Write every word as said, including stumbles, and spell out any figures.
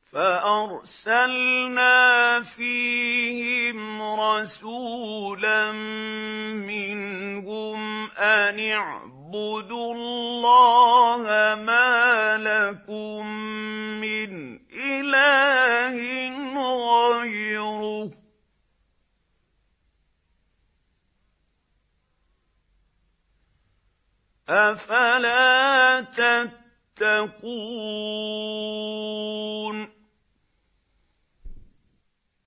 فَأَرْسَلْنَا فِيهِمْ رَسُولًا مِّنْهُمْ أَنِ اعْبُدُوا اللَّهَ مَا لَكُم مِّنْ إِلَٰهٍ غَيْرُهُ ۖ أَفَلَا تَتَّقُونَ